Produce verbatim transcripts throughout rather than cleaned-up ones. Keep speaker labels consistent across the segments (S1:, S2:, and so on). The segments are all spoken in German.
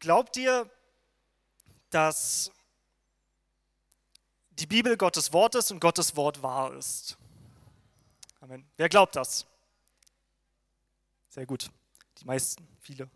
S1: Glaubt ihr, dass die Bibel Gottes Wort ist und Gottes Wort wahr ist? Amen. Wer glaubt das? Sehr gut. Die meisten, viele.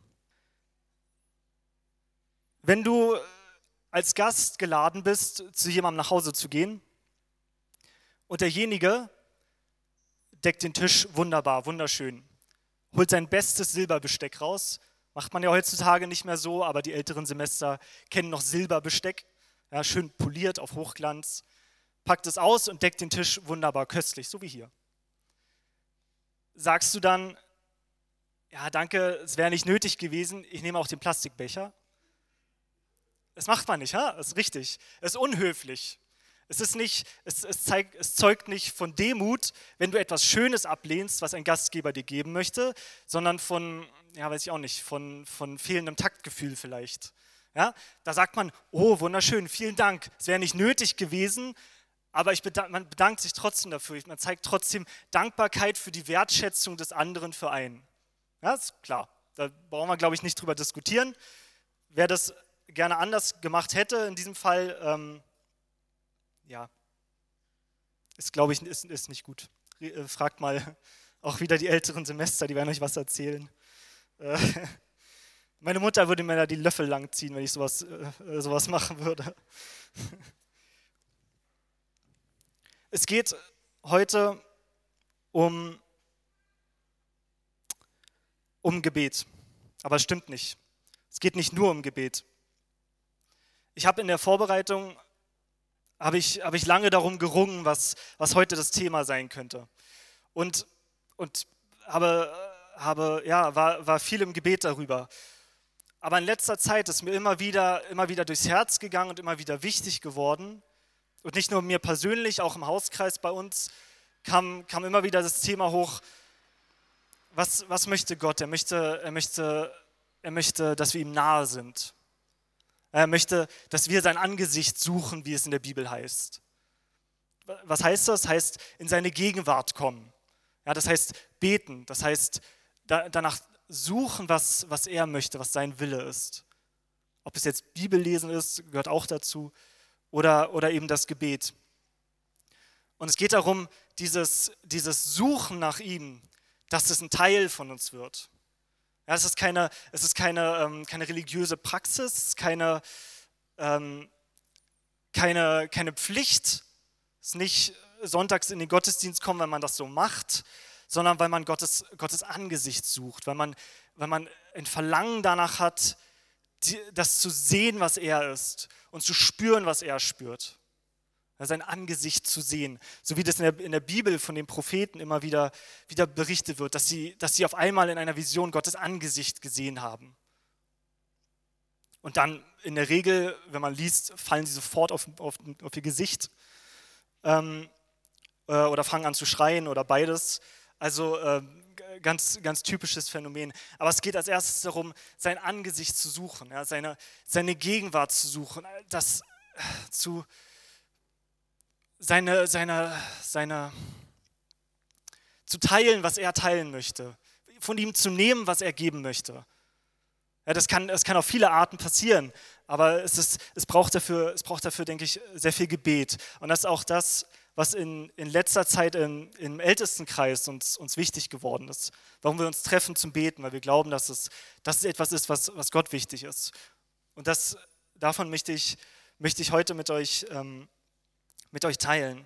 S1: Wenn du als Gast geladen bist, zu jemandem nach Hause zu gehen und derjenige deckt den Tisch wunderbar, wunderschön, holt sein bestes Silberbesteck raus, macht man ja heutzutage nicht mehr so, aber die älteren Semester kennen noch Silberbesteck, ja, schön poliert auf Hochglanz, packt es aus und deckt den Tisch wunderbar köstlich, so wie hier. Sagst du dann, ja danke, es wäre nicht nötig gewesen, ich nehme auch den Plastikbecher? Das macht man nicht, ha? Das ist richtig. Es ist unhöflich. Es ist nicht, es, es, zeigt, es zeugt nicht von Demut, wenn du etwas Schönes ablehnst, was ein Gastgeber dir geben möchte, sondern von, ja, weiß ich auch nicht, von, von fehlendem Taktgefühl vielleicht. Ja? Da sagt man, oh, wunderschön, vielen Dank. Es wäre nicht nötig gewesen, aber ich bedank, man bedankt sich trotzdem dafür. Man zeigt trotzdem Dankbarkeit für die Wertschätzung des anderen für einen. Ja, ist klar. Da brauchen wir, glaube ich, nicht drüber diskutieren. Wer das gerne anders gemacht hätte in diesem Fall, ähm, ja, ist, glaube ich, ist, ist nicht gut. Fragt mal auch wieder die älteren Semester, die werden euch was erzählen. Äh, meine Mutter würde mir da die Löffel lang ziehen, wenn ich sowas, äh, sowas machen würde. Es geht heute um, um Gebet, aber es stimmt nicht. Es geht nicht nur um Gebet. Ich habe in der Vorbereitung habe ich, habe ich lange darum gerungen, was, was heute das Thema sein könnte. Und, und habe, habe, ja, war, war viel im Gebet darüber. Aber in letzter Zeit ist mir immer wieder, immer wieder durchs Herz gegangen und immer wieder wichtig geworden. Und nicht nur mir persönlich, auch im Hauskreis bei uns kam, kam immer wieder das Thema hoch, was, was möchte Gott? Er möchte, er, möchte, er möchte, dass wir ihm nahe sind. Er möchte, dass wir sein Angesicht suchen, wie es in der Bibel heißt. Was heißt das? Das heißt, in seine Gegenwart kommen. Ja, das heißt, beten. Das heißt, da, danach suchen, was, was er möchte, was sein Wille ist. Ob es jetzt Bibellesen ist, gehört auch dazu, oder, oder eben das Gebet. Und es geht darum, dieses, dieses Suchen nach ihm, dass es ein Teil von uns wird. Ja, es ist keine, es ist keine, ähm, keine religiöse Praxis, keine, ähm, keine, keine Pflicht. Es ist nicht sonntags in den Gottesdienst kommen, wenn man das so macht, sondern weil man Gottes, Gottes Angesicht sucht, weil man, weil man ein Verlangen danach hat, die, das zu sehen, was er ist und zu spüren, was er spürt. Ja, sein Angesicht zu sehen, so wie das in der, in der Bibel von den Propheten immer wieder, wieder berichtet wird, dass sie, dass sie auf einmal in einer Vision Gottes Angesicht gesehen haben. Und dann in der Regel, wenn man liest, fallen sie sofort auf, auf, auf ihr Gesicht ähm, äh, oder fangen an zu schreien oder beides. Also äh, ganz, ganz typisches Phänomen. Aber es geht als erstes darum, sein Angesicht zu suchen, ja, seine, seine Gegenwart zu suchen, das äh, zu Seine, seine, seine, zu teilen, was er teilen möchte, von ihm zu nehmen, was er geben möchte. Ja, das kann, das kann auf viele Arten passieren, aber es, ist, es, braucht dafür, es braucht dafür, denke ich, sehr viel Gebet. Und das ist auch das, was in, in letzter Zeit im, im Ältestenkreis uns, uns wichtig geworden ist. Warum wir uns treffen zum Beten, weil wir glauben, dass es, dass es etwas ist, was, was Gott wichtig ist. Und das, davon möchte ich, möchte ich heute mit euch ähm, mit euch teilen.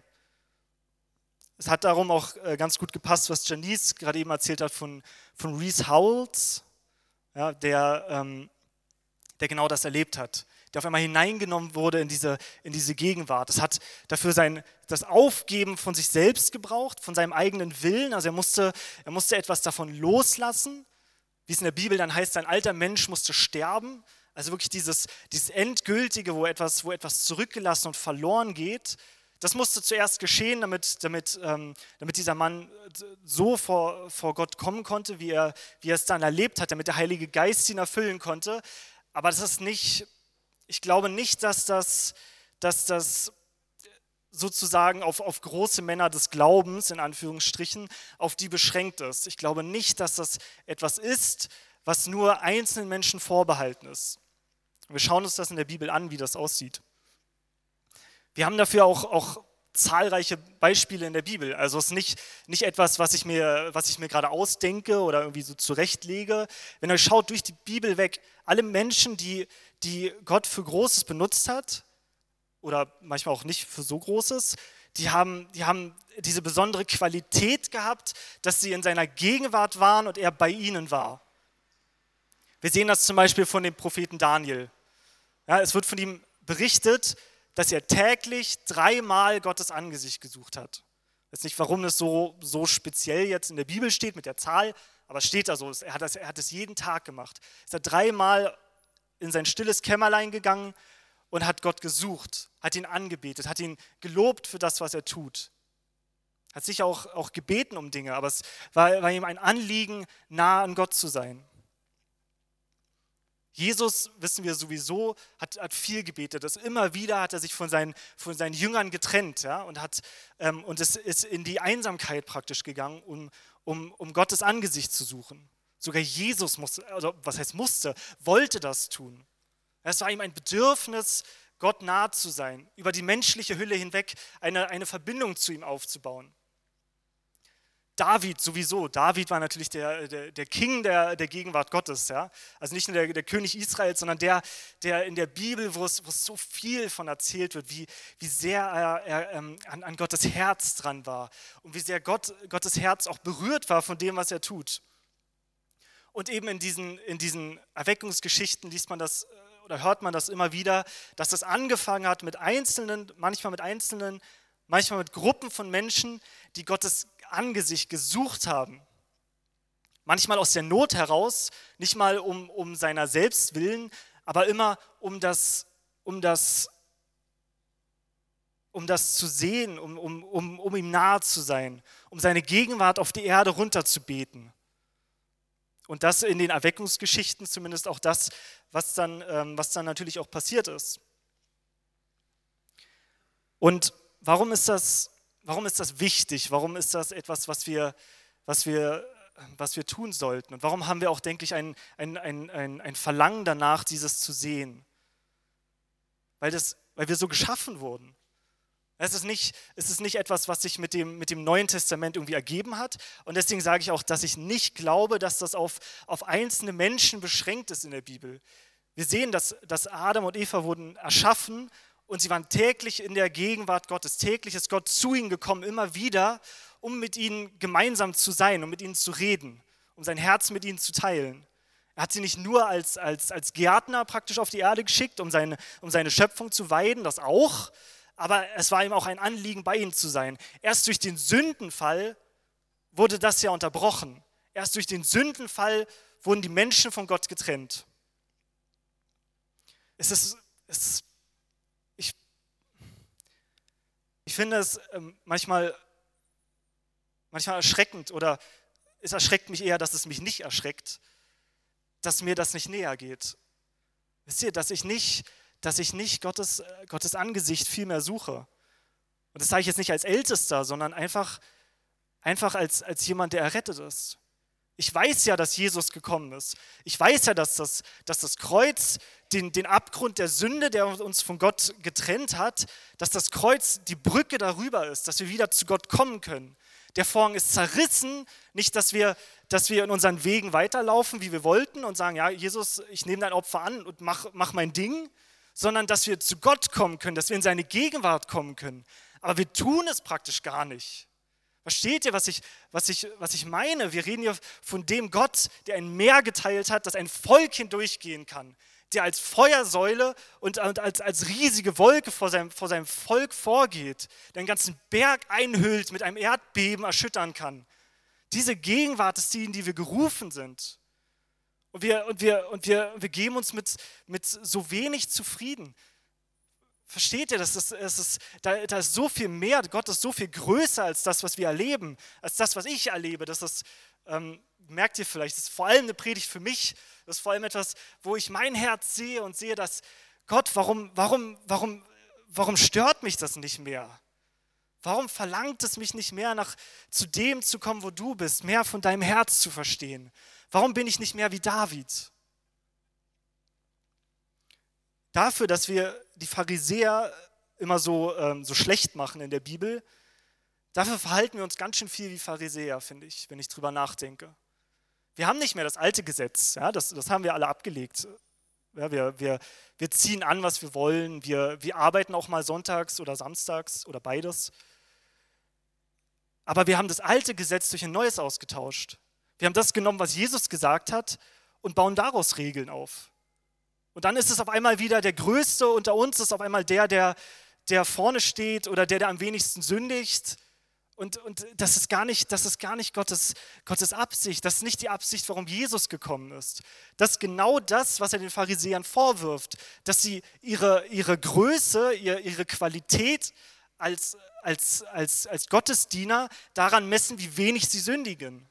S1: Es hat darum auch ganz gut gepasst, was Janice gerade eben erzählt hat von, von Rees Howells, ja, der, ähm, der genau das erlebt hat, der auf einmal hineingenommen wurde in diese, in diese Gegenwart. Es hat dafür sein, das Aufgeben von sich selbst gebraucht, von seinem eigenen Willen, also er musste, er musste etwas davon loslassen, wie es in der Bibel dann heißt, ein alter Mensch musste sterben, also wirklich dieses, dieses Endgültige, wo etwas, wo etwas zurückgelassen und verloren geht, das musste zuerst geschehen, damit, damit, ähm, damit dieser Mann so vor, vor Gott kommen konnte, wie er, wie er es dann erlebt hat, damit der Heilige Geist ihn erfüllen konnte. Aber das ist nicht, ich glaube nicht, dass das, dass das sozusagen auf, auf große Männer des Glaubens, in Anführungsstrichen, auf die beschränkt ist. Ich glaube nicht, dass das etwas ist, was nur einzelnen Menschen vorbehalten ist. Wir schauen uns das in der Bibel an, wie das aussieht. Wir haben dafür auch, auch zahlreiche Beispiele in der Bibel. Also es ist nicht, nicht etwas, was ich mir, was ich mir gerade ausdenke oder irgendwie so zurechtlege. Wenn ihr schaut durch die Bibel weg, alle Menschen, die, die Gott für Großes benutzt hat, oder manchmal auch nicht für so Großes, die haben, die haben diese besondere Qualität gehabt, dass sie in seiner Gegenwart waren und er bei ihnen war. Wir sehen das zum Beispiel von dem Propheten Daniel. Ja, es wird von ihm berichtet, dass er täglich dreimal Gottes Angesicht gesucht hat. Ich weiß nicht, warum das so, so speziell jetzt in der Bibel steht mit der Zahl, aber es steht da so. Er hat das, er hat es jeden Tag gemacht. Er ist dreimal in sein stilles Kämmerlein gegangen und hat Gott gesucht, hat ihn angebetet, hat ihn gelobt für das, was er tut. Hat sicher auch, auch gebeten um Dinge, aber es war, war ihm ein Anliegen, nah an Gott zu sein. Jesus, wissen wir sowieso, hat, hat viel gebetet. Das immer wieder hat er sich von seinen, von seinen Jüngern getrennt, ja, und, hat, ähm, und es ist in die Einsamkeit praktisch gegangen, um, um, um Gottes Angesicht zu suchen. Sogar Jesus musste, also was heißt musste, wollte das tun. Es war ihm ein Bedürfnis, Gott nahe zu sein, über die menschliche Hülle hinweg eine, eine Verbindung zu ihm aufzubauen. David sowieso, David war natürlich der, der, der King der, der Gegenwart Gottes, ja? Also nicht nur der, der König Israels, sondern der, der in der Bibel, wo es, wo es so viel von erzählt wird, wie, wie sehr er, er ähm, an, an Gottes Herz dran war und wie sehr Gott, Gottes Herz auch berührt war von dem, was er tut. Und eben in diesen, in diesen Erweckungsgeschichten liest man das oder hört man das immer wieder, dass das angefangen hat mit Einzelnen, manchmal mit Einzelnen, manchmal mit Gruppen von Menschen, die Gottes Angesicht gesucht haben. Manchmal aus der Not heraus, nicht mal um, um seiner selbst willen, aber immer um das, um das, um das zu sehen, um, um, um, um ihm nahe zu sein, um seine Gegenwart auf die Erde runterzubeten. Und das in den Erweckungsgeschichten zumindest auch das, was dann, ähm, was dann natürlich auch passiert ist. Und warum ist das Warum ist das wichtig? Warum ist das etwas, was wir, was wir, was wir tun sollten? Und warum haben wir auch, denke ich, ein, ein, ein, ein, ein Verlangen danach, dieses zu sehen? Weil, das, weil wir so geschaffen wurden. Es ist nicht, es ist nicht etwas, was sich mit dem, mit dem Neuen Testament irgendwie ergeben hat. Und deswegen sage ich auch, dass ich nicht glaube, dass das auf, auf einzelne Menschen beschränkt ist in der Bibel. Wir sehen, dass, dass Adam und Eva wurden erschaffen und sie waren täglich in der Gegenwart Gottes. Täglich ist Gott zu ihnen gekommen, immer wieder, um mit ihnen gemeinsam zu sein, um mit ihnen zu reden, um sein Herz mit ihnen zu teilen. Er hat sie nicht nur als, als, als Gärtner praktisch auf die Erde geschickt, um seine, um seine Schöpfung zu weiden, das auch, aber es war ihm auch ein Anliegen, bei ihnen zu sein. Erst durch den Sündenfall wurde das ja unterbrochen. Erst durch den Sündenfall wurden die Menschen von Gott getrennt. Es ist, es ist Ich, ich finde es ähm, manchmal, manchmal erschreckend oder es erschreckt mich eher, dass es mich nicht erschreckt, dass mir das nicht näher geht. Wisst ihr, dass ich nicht, dass ich nicht Gottes, äh, Gottes Angesicht viel mehr suche. Und das sage ich jetzt nicht als Ältester, sondern einfach, einfach als, als jemand, der errettet ist. Ich weiß ja, dass Jesus gekommen ist. Ich weiß ja, dass das, dass das Kreuz den, den Abgrund der Sünde, der uns von Gott getrennt hat, dass das Kreuz die Brücke darüber ist, dass wir wieder zu Gott kommen können. Der Vorhang ist zerrissen, nicht, dass wir, dass wir in unseren Wegen weiterlaufen, wie wir wollten und sagen, ja, Jesus, ich nehme dein Opfer an und mach, mach mein Ding, sondern dass wir zu Gott kommen können, dass wir in seine Gegenwart kommen können. Aber wir tun es praktisch gar nicht. Versteht ihr, was ich, was, ich, was ich meine? Wir reden hier von dem Gott, der ein Meer geteilt hat, dass ein Volk hindurchgehen kann, der als Feuersäule und als, als riesige Wolke vor seinem, vor seinem Volk vorgeht, der einen ganzen Berg einhüllt, mit einem Erdbeben erschüttern kann. Diese Gegenwart ist die, in die wir gerufen sind. Und wir, und wir, und wir, wir geben uns mit, mit so wenig zufrieden. Versteht ihr, das ist, das ist, da, da ist so viel mehr, Gott ist so viel größer als das, was wir erleben, als das, was ich erlebe. Das ist, ähm, merkt ihr vielleicht, das ist vor allem eine Predigt für mich, das ist vor allem etwas, wo ich mein Herz sehe und sehe, dass Gott, warum, warum, warum, warum stört mich das nicht mehr? Warum verlangt es mich nicht mehr, nach, zu dem zu kommen, wo du bist, mehr von deinem Herz zu verstehen? Warum bin ich nicht mehr wie David? dafür, dass wir die Pharisäer immer so, ähm, so schlecht machen in der Bibel, dafür verhalten wir uns ganz schön viel wie Pharisäer, finde ich, wenn ich drüber nachdenke. Wir haben nicht mehr das alte Gesetz, ja, das, das haben wir alle abgelegt. Ja, wir, wir, wir ziehen an, was wir wollen, wir, wir arbeiten auch mal sonntags oder samstags oder beides. Aber wir haben das alte Gesetz durch ein neues ausgetauscht. Wir haben das genommen, was Jesus gesagt hat und bauen daraus Regeln auf. Und dann ist es auf einmal wieder der Größte unter uns, ist auf einmal der, der, der vorne steht oder der, der am wenigsten sündigt. Und, und das ist gar nicht, das ist gar nicht Gottes, Gottes Absicht. Das ist nicht die Absicht, warum Jesus gekommen ist. Das ist genau das, was er den Pharisäern vorwirft, dass sie ihre, ihre Größe, ihre, ihre Qualität als, als, als, als Gottesdiener daran messen, wie wenig sie sündigen.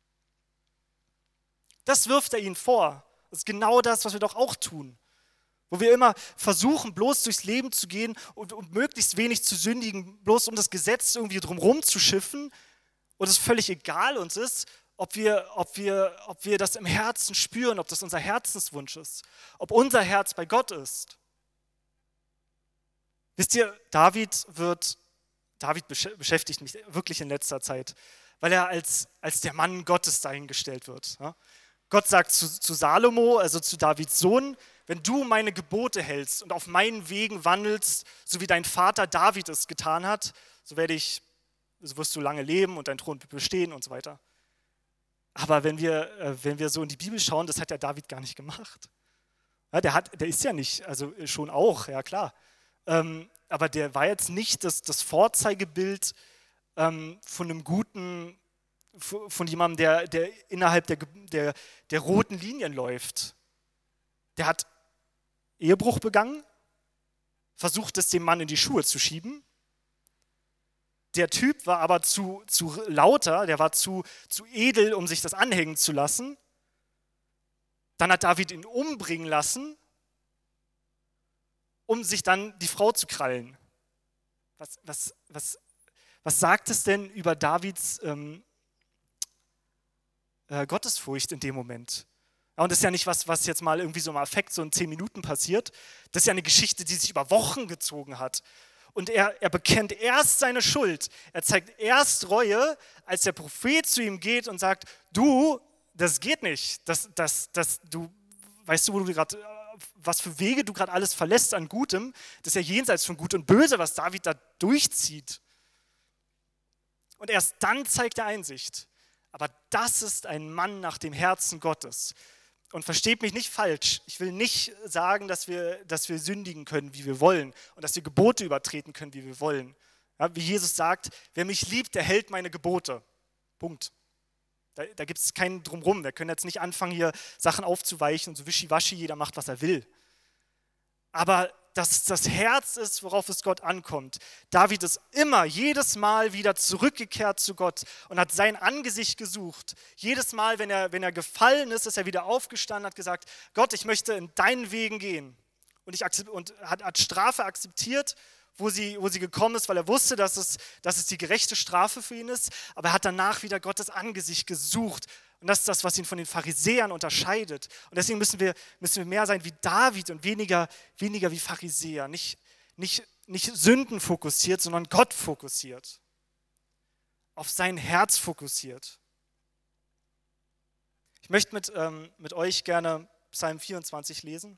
S1: Das wirft er ihnen vor. Das ist genau das, was wir doch auch tun. Wo wir immer versuchen, bloß durchs Leben zu gehen und, und möglichst wenig zu sündigen, bloß um das Gesetz irgendwie drumherum zu schiffen. Und es völlig egal uns ist, ob wir, ob, wir, ob wir das im Herzen spüren, ob das unser Herzenswunsch ist, ob unser Herz bei Gott ist. Wisst ihr, David wird, David beschäftigt mich wirklich in letzter Zeit, weil er als, als der Mann Gottes dahingestellt wird. Ja? Gott sagt zu, zu Salomo, also zu Davids Sohn, wenn du meine Gebote hältst und auf meinen Wegen wandelst, so wie dein Vater David es getan hat, so werde ich, so wirst du lange leben und dein Thron bestehen und so weiter. Aber wenn wir, wenn wir so in die Bibel schauen, das hat der David gar nicht gemacht. Ja, der, hat, der ist ja nicht, also schon auch, ja klar. Ähm, aber der war jetzt nicht das, das Vorzeigebild ähm, von einem guten, von jemandem, der, der innerhalb der, der, der roten Linien läuft. Der hat Ehebruch begangen, versucht es dem Mann in die Schuhe zu schieben. Der Typ war aber zu, zu lauter, der war zu, zu edel, um sich das anhängen zu lassen. Dann hat David ihn umbringen lassen, um sich dann die Frau zu krallen. Was, was, was, was sagt es denn über Davids ähm, äh, Gottesfurcht in dem Moment? Ja, und das ist ja nicht was, was jetzt mal irgendwie so im Affekt so in zehn Minuten passiert. Das ist ja eine Geschichte, die sich über Wochen gezogen hat. Und er, er bekennt erst seine Schuld. Er zeigt erst Reue, als der Prophet zu ihm geht und sagt, du, das geht nicht. Das, das, das, du, weißt du, wo du gerade, was für Wege du gerade alles verlässt an Gutem? Das ist ja jenseits von Gut und Böse, was David da durchzieht. Und erst dann zeigt er Einsicht. Aber das ist ein Mann nach dem Herzen Gottes. Und versteht mich nicht falsch, ich will nicht sagen, dass wir, dass wir sündigen können, wie wir wollen und dass wir Gebote übertreten können, wie wir wollen. Ja, wie Jesus sagt, wer mich liebt, der hält meine Gebote. Punkt. Da, da gibt es keinen Drumrum. Wir können jetzt nicht anfangen, hier Sachen aufzuweichen und so wischiwaschi, jeder macht, was er will. Aber dass das Herz ist, worauf es Gott ankommt. David ist immer, jedes Mal wieder zurückgekehrt zu Gott und hat sein Angesicht gesucht. Jedes Mal, wenn er, wenn er gefallen ist, ist er wieder aufgestanden und hat gesagt, Gott, ich möchte in deinen Wegen gehen. Und, ich und hat, hat Strafe akzeptiert, wo sie, wo sie gekommen ist, weil er wusste, dass es, dass es die gerechte Strafe für ihn ist. Aber er hat danach wieder Gottes Angesicht gesucht. Und das ist das, was ihn von den Pharisäern unterscheidet. Und deswegen müssen wir, müssen wir mehr sein wie David und weniger, weniger wie Pharisäer. Nicht, nicht, nicht Sünden fokussiert, sondern Gott fokussiert. Auf sein Herz fokussiert. Ich möchte mit, ähm, mit euch gerne Psalm vierundzwanzig lesen,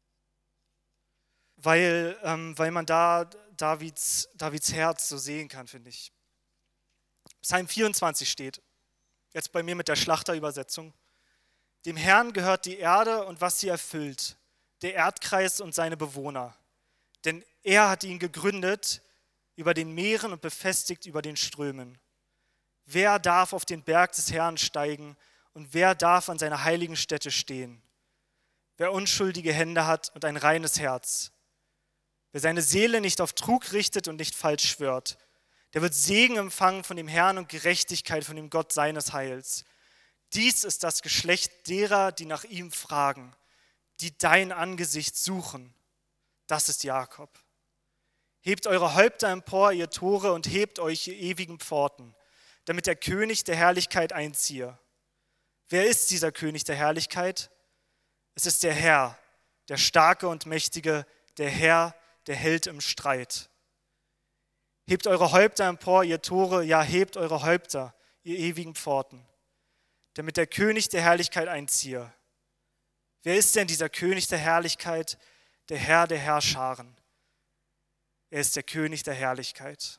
S1: weil, ähm, weil man da Davids, Davids Herz so sehen kann, finde ich. Psalm vierundzwanzig steht, jetzt bei mir mit der Schlachterübersetzung. Dem Herrn gehört die Erde und was sie erfüllt, der Erdkreis und seine Bewohner. Denn er hat ihn gegründet über den Meeren und befestigt über den Strömen. Wer darf auf den Berg des Herrn steigen und wer darf an seiner heiligen Stätte stehen? Wer unschuldige Hände hat und ein reines Herz. Wer seine Seele nicht auf Trug richtet und nicht falsch schwört, der wird Segen empfangen von dem Herrn und Gerechtigkeit von dem Gott seines Heils. Dies ist das Geschlecht derer, die nach ihm fragen, die dein Angesicht suchen. Das ist Jakob. Hebt eure Häupter empor, ihr Tore, und hebt euch, ihr ewigen Pforten, damit der König der Herrlichkeit einziehe. Wer ist dieser König der Herrlichkeit? Es ist der Herr, der Starke und Mächtige, der Herr, der Held im Streit. Hebt eure Häupter empor, ihr Tore, ja, hebt eure Häupter, ihr ewigen Pforten, damit der König der Herrlichkeit einziehe. Wer ist denn dieser König der Herrlichkeit, der Herr der Herrscharen? Er ist der König der Herrlichkeit.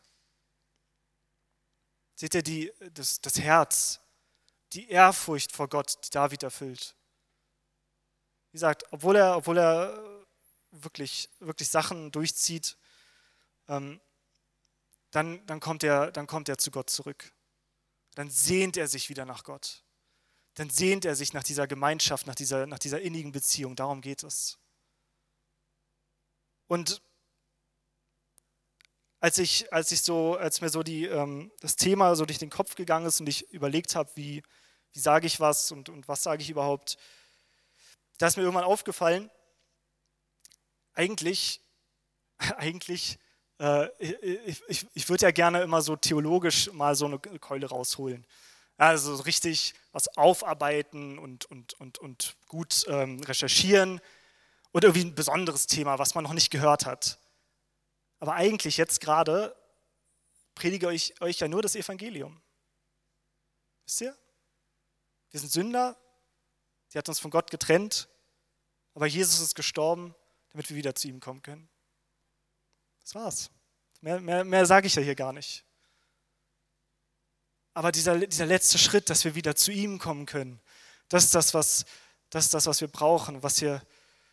S1: Seht ihr die, das, das Herz, die Ehrfurcht vor Gott, die David erfüllt? Wie gesagt, obwohl er, obwohl er wirklich, wirklich Sachen durchzieht, ähm, dann, dann, kommt er, dann kommt er zu Gott zurück. Dann sehnt er sich wieder nach Gott. Dann sehnt er sich nach dieser Gemeinschaft, nach dieser, nach dieser innigen Beziehung. Darum geht es. Und als ich, als ich so, als mir so die, ähm, das Thema so durch den Kopf gegangen ist und ich überlegt habe, wie, wie sage ich was und, und was sage ich überhaupt, da ist mir irgendwann aufgefallen, eigentlich, eigentlich, äh, ich, ich, ich würde ja gerne immer so theologisch mal so eine Keule rausholen. Also so richtig was aufarbeiten und, und, und, und gut ähm, recherchieren oder irgendwie ein besonderes Thema, was man noch nicht gehört hat. Aber eigentlich jetzt gerade predige ich euch ja nur das Evangelium. Wisst ihr? Wir sind Sünder, die hat uns von Gott getrennt, aber Jesus ist gestorben, damit wir wieder zu ihm kommen können. Das war's. Mehr, mehr, mehr sage ich ja hier gar nicht. Aber dieser, dieser letzte Schritt, dass wir wieder zu ihm kommen können, das ist das, was, das ist das, was wir brauchen, was wir,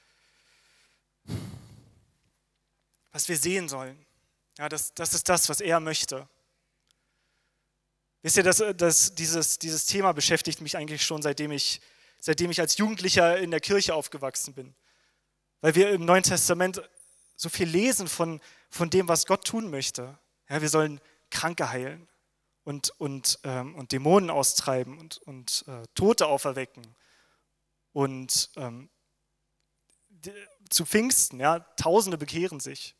S1: was wir sehen sollen. Ja, das, das ist das, was er möchte. Wisst ihr, dass, dass dieses, dieses Thema beschäftigt mich eigentlich schon, seitdem ich, seitdem ich als Jugendlicher in der Kirche aufgewachsen bin. Weil wir im Neuen Testament so viel lesen von, von dem, was Gott tun möchte. Ja, wir sollen Kranke heilen und, und, ähm, und Dämonen austreiben und, und äh, Tote auferwecken. Und ähm, die, zu Pfingsten, ja, Tausende bekehren sich.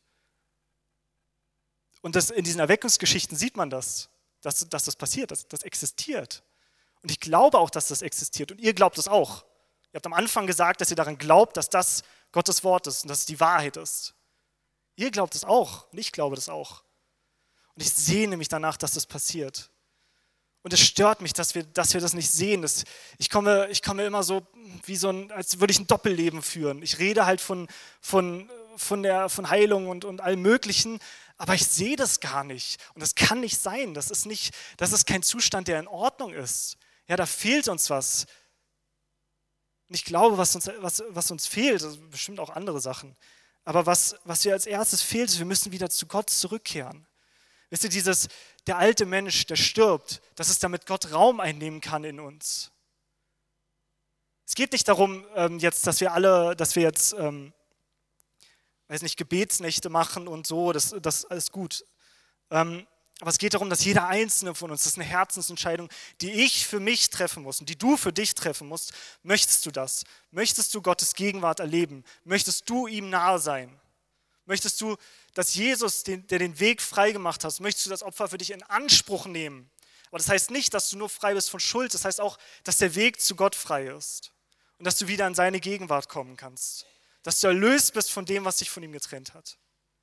S1: Und das, in diesen Erweckungsgeschichten sieht man das, dass, dass das passiert, dass das existiert. Und ich glaube auch, dass das existiert. Und ihr glaubt es auch. Ihr habt am Anfang gesagt, dass ihr daran glaubt, dass das Gottes Wort ist und dass es die Wahrheit ist. Ihr glaubt es auch und ich glaube das auch. Und ich sehne mich danach, dass das passiert. Und es stört mich, dass wir, dass wir das nicht sehen. Das, ich, komme, ich komme immer so, wie so ein, als würde ich ein Doppelleben führen. Ich rede halt von, von, von, der, von Heilung und, und allem Möglichen, aber ich sehe das gar nicht. Und das kann nicht sein. Das ist, nicht, das ist kein Zustand, der in Ordnung ist. Ja, da fehlt uns was. Und ich glaube, was uns, was, was uns fehlt, das sind bestimmt auch andere Sachen, aber was, was wir als erstes fehlt, ist, wir müssen wieder zu Gott zurückkehren. Wisst ihr, dieses, der alte Mensch, der stirbt, dass es damit Gott Raum einnehmen kann in uns. Es geht nicht darum, ähm, jetzt, dass wir alle, dass wir jetzt, ähm, weiß nicht, Gebetsnächte machen und so, das, das ist alles gut. Ähm, aber es geht darum, dass jeder Einzelne von uns, das ist eine Herzensentscheidung, die ich für mich treffen muss und die du für dich treffen musst. Möchtest du das? Möchtest du Gottes Gegenwart erleben? Möchtest du ihm nahe sein? Möchtest du, dass Jesus, den, der den Weg frei gemacht hat, möchtest du das Opfer für dich in Anspruch nehmen? Aber das heißt nicht, dass du nur frei bist von Schuld, das heißt auch, dass der Weg zu Gott frei ist und dass du wieder in seine Gegenwart kommen kannst. Dass du erlöst bist von dem, was dich von ihm getrennt hat.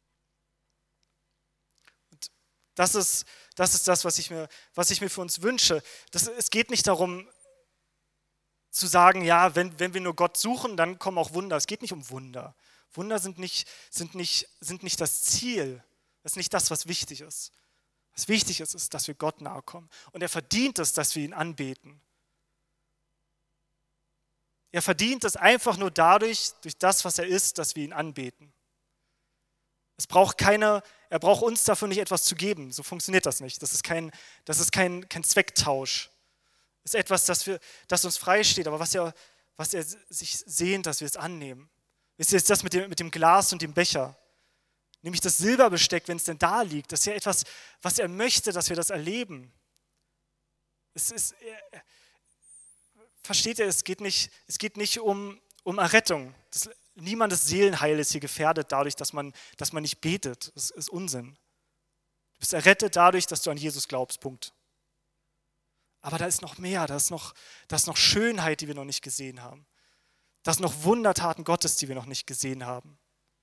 S1: Und das ist das, ist das was, ich mir, was ich mir für uns wünsche. Das, es geht nicht darum, zu sagen, ja, wenn, wenn wir nur Gott suchen, dann kommen auch Wunder. Es geht nicht um Wunder. Wunder sind nicht, sind nicht, sind nicht das Ziel. Das ist nicht das, was wichtig ist. Was wichtig ist, ist, dass wir Gott nahe kommen. Und er verdient es, dass wir ihn anbeten. Er verdient es einfach nur dadurch, durch das, was er ist, dass wir ihn anbeten. Es braucht keine, er braucht uns dafür nicht etwas zu geben. So funktioniert das nicht. Das ist kein, das ist kein, kein Zwecktausch. Das ist etwas, das, wir, das uns freisteht, aber was er, was er sich sehnt, dass wir es annehmen. Wisst ihr, ist das mit dem, mit dem Glas und dem Becher. Nämlich das Silberbesteck, wenn es denn da liegt. Das ist ja etwas, was er möchte, dass wir das erleben. Es ist, er, versteht ihr, es geht nicht, es geht nicht um, um Errettung. Das, niemandes Seelenheil ist hier gefährdet dadurch, dass man, dass man nicht betet. Das ist Unsinn. Du bist errettet dadurch, dass du an Jesus glaubst, Punkt. Aber da ist noch mehr, da ist noch, da ist noch Schönheit, die wir noch nicht gesehen haben. Das sind noch Wundertaten Gottes, die wir noch nicht gesehen haben.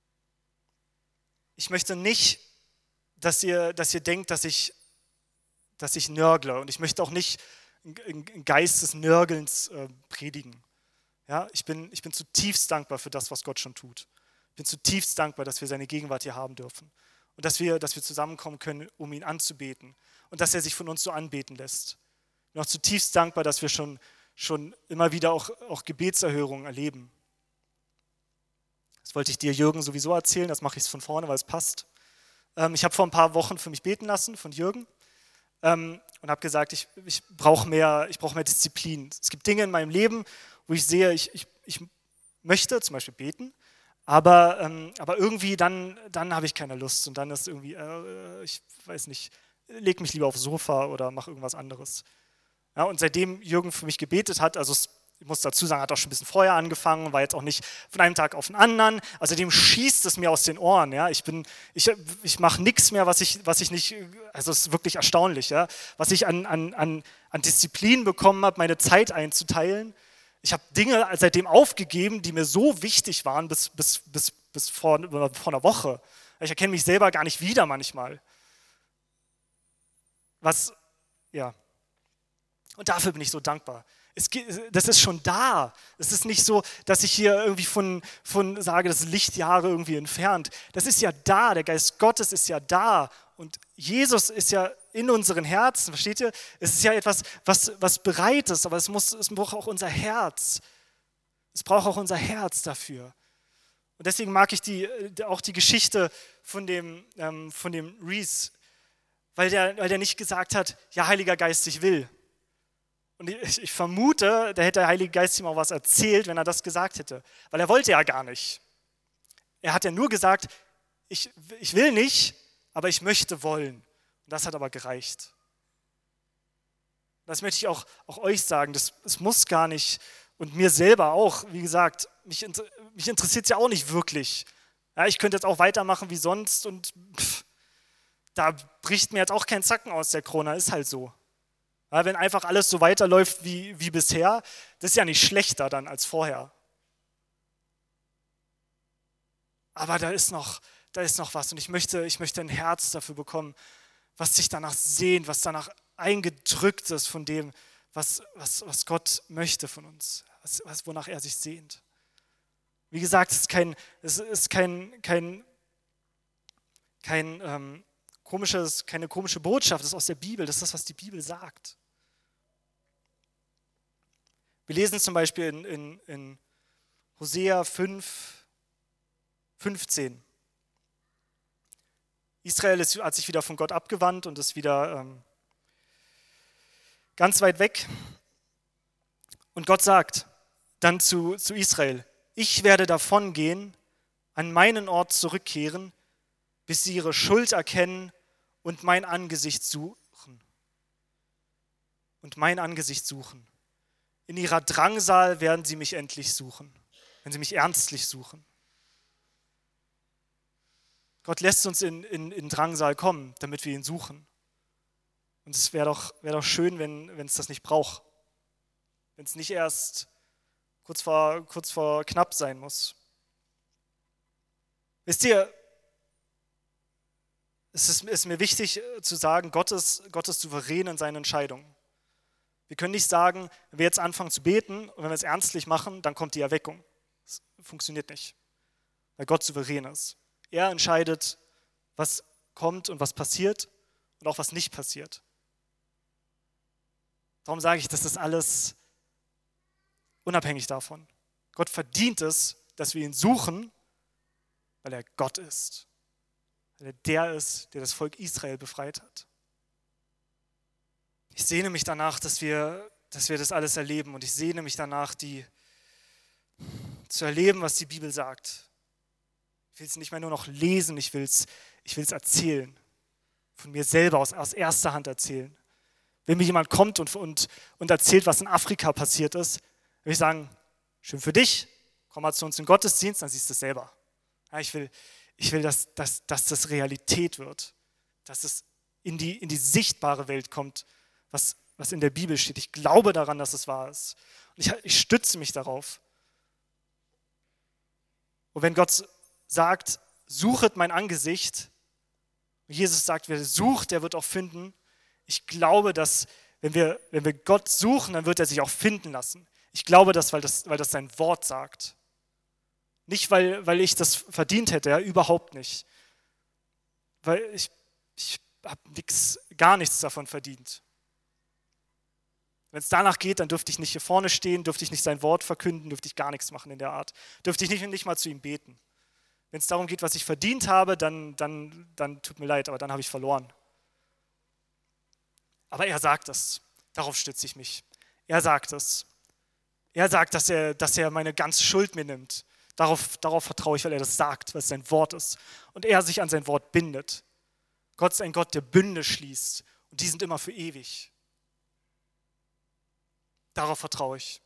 S1: Ich möchte nicht, dass ihr, dass ihr denkt, dass ich, dass ich nörgle. Und ich möchte auch nicht einen Geist des Nörgelns äh, predigen. Ja, ich bin, ich bin zutiefst dankbar für das, was Gott schon tut. Ich bin zutiefst dankbar, dass wir seine Gegenwart hier haben dürfen. Und dass wir, dass wir zusammenkommen können, um ihn anzubeten. Und dass er sich von uns so anbeten lässt. Ich bin auch zutiefst dankbar, dass wir schon, schon immer wieder auch, auch Gebetserhörungen erleben. Das wollte ich dir, Jürgen, sowieso erzählen. Das mache ich von vorne, weil es passt. Ähm, ich habe vor ein paar Wochen für mich beten lassen von Jürgen. Ähm, und habe gesagt, ich, ich brauche mehr, ich brauche mehr Disziplin. Es gibt Dinge in meinem Leben, wo ich sehe, ich, ich, ich möchte zum Beispiel beten, aber, ähm, aber irgendwie dann, dann habe ich keine Lust und dann ist irgendwie, äh, ich weiß nicht, leg mich lieber aufs Sofa oder mach irgendwas anderes. Ja, und seitdem Jürgen für mich gebetet hat, also es, ich muss dazu sagen, hat auch schon ein bisschen vorher angefangen, war jetzt auch nicht von einem Tag auf den anderen. Außerdem schießt es mir aus den Ohren. Ja? Ich, bin, ich, ich mache nichts mehr, was ich, was ich nicht, also es ist wirklich erstaunlich, ja? Was ich an, an, an, an Disziplin bekommen habe, meine Zeit einzuteilen. Ich habe Dinge seitdem aufgegeben, die mir so wichtig waren bis, bis, bis, bis vor, vor einer Woche. Ich erkenne mich selber gar nicht wieder manchmal. Was, ja. Und dafür bin ich so dankbar. Es, das ist schon da. Es ist nicht so, dass ich hier irgendwie von, von sage, das ist Lichtjahre irgendwie entfernt. Das ist ja da. Der Geist Gottes ist ja da. Und Jesus ist ja in unseren Herzen. Versteht ihr? Es ist ja etwas, was, was bereit ist, aber es, muss, es braucht auch unser Herz. Es braucht auch unser Herz dafür. Und deswegen mag ich die, auch die Geschichte von dem, ähm, von dem Reese, weil der, weil der nicht gesagt hat, ja, Heiliger Geist, ich will. Und ich, ich vermute, da hätte der Heilige Geist ihm auch was erzählt, wenn er das gesagt hätte. Weil er wollte ja gar nicht. Er hat ja nur gesagt, ich, ich will nicht, aber ich möchte wollen. Und das hat aber gereicht. Das möchte ich auch, auch euch sagen. Das, das muss gar nicht, und mir selber auch, wie gesagt, mich, mich interessiert es ja auch nicht wirklich. Ja, ich könnte jetzt auch weitermachen wie sonst und pff, da bricht mir jetzt auch kein Zacken aus der Krone, ist halt so. Ja, wenn einfach alles so weiterläuft wie, wie bisher, das ist ja nicht schlechter dann als vorher. Aber da ist noch, da ist noch was und ich möchte, ich möchte ein Herz dafür bekommen, was sich danach sehnt, was danach eingedrückt ist von dem, was, was, was Gott möchte von uns, was, was, wonach er sich sehnt. Wie gesagt, es ist kein, es ist kein, kein, kein ähm, komisches, keine komische Botschaft, das ist aus der Bibel, das ist das, was die Bibel sagt. Wir lesen zum Beispiel in, in, in Hosea fünf, fünfzehn. Israel ist, hat sich wieder von Gott abgewandt und ist wieder ähm, ganz weit weg. Und Gott sagt dann zu, zu Israel, ich werde davongehen, an meinen Ort zurückkehren, bis sie ihre Schuld erkennen und mein Angesicht suchen. Und mein Angesicht suchen. In ihrer Drangsal werden sie mich endlich suchen, wenn sie mich ernstlich suchen. Gott lässt uns in, in, in Drangsal kommen, damit wir ihn suchen. Und es wäre doch, wär doch schön, wenn es das nicht braucht. Wenn es nicht erst kurz vor, kurz vor knapp sein muss. Wisst ihr, es ist, ist mir wichtig zu sagen, Gott ist, Gott ist souverän in seinen Entscheidungen. Wir können nicht sagen, wenn wir jetzt anfangen zu beten und wenn wir es ernstlich machen, dann kommt die Erweckung. Das funktioniert nicht, weil Gott souverän ist. Er entscheidet, was kommt und was passiert und auch was nicht passiert. Darum sage ich, das ist alles unabhängig davon. Gott verdient es, dass wir ihn suchen, weil er Gott ist. Weil er der ist, der das Volk Israel befreit hat. Ich sehne mich danach, dass wir, dass wir das alles erleben und ich sehne mich danach, die zu erleben, was die Bibel sagt. Ich will es nicht mehr nur noch lesen, ich will es ich will's erzählen. Von mir selber aus, aus erster Hand erzählen. Wenn mir jemand kommt und, und, und erzählt, was in Afrika passiert ist, will ich sagen, schön für dich, komm mal zu uns in den Gottesdienst, dann siehst du es selber. Ja, ich will, ich will dass, dass, dass das Realität wird, dass es in die, in die sichtbare Welt kommt, was, was in der Bibel steht. Ich glaube daran, dass es wahr ist. Und ich, ich stütze mich darauf. Und wenn Gott sagt, suchet mein Angesicht, und Jesus sagt, wer sucht, der wird auch finden. Ich glaube, dass wenn wir, wenn wir Gott suchen, dann wird er sich auch finden lassen. Ich glaube das, weil das, weil das sein Wort sagt. Nicht, weil, weil ich das verdient hätte, ja, überhaupt nicht. Weil ich, ich habe nix, gar nichts davon verdient. Wenn es danach geht, dann dürfte ich nicht hier vorne stehen, dürfte ich nicht sein Wort verkünden, dürfte ich gar nichts machen in der Art. Dürfte ich nicht, nicht mal zu ihm beten. Wenn es darum geht, was ich verdient habe, dann, dann, dann tut mir leid, aber dann habe ich verloren. Aber er sagt es. Darauf stütze ich mich. Er sagt es. Er sagt, dass er, dass er meine ganze Schuld mir nimmt. Darauf, darauf vertraue ich, weil er das sagt, weil es sein Wort ist. Und er sich an sein Wort bindet. Gott ist ein Gott, der Bünde schließt. Und die sind immer für ewig. Darauf vertraue ich.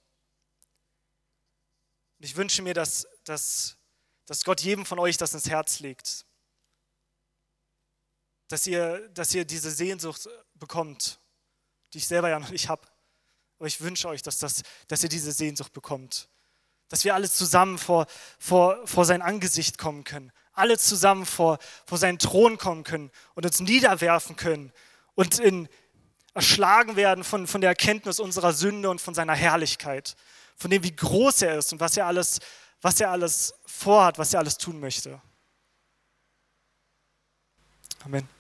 S1: Und ich wünsche mir, dass, dass, dass Gott jedem von euch das ins Herz legt. Dass ihr, dass ihr diese Sehnsucht bekommt, die ich selber ja noch nicht habe. Aber ich wünsche euch, dass, das, dass ihr diese Sehnsucht bekommt. Dass wir alle zusammen vor, vor, vor sein Angesicht kommen können. Alle zusammen vor, vor seinen Thron kommen können und uns niederwerfen können und in, erschlagen werden von, von der Erkenntnis unserer Sünde und von seiner Herrlichkeit. Von dem, wie groß er ist und was er alles, was er alles vorhat, was er alles tun möchte. Amen.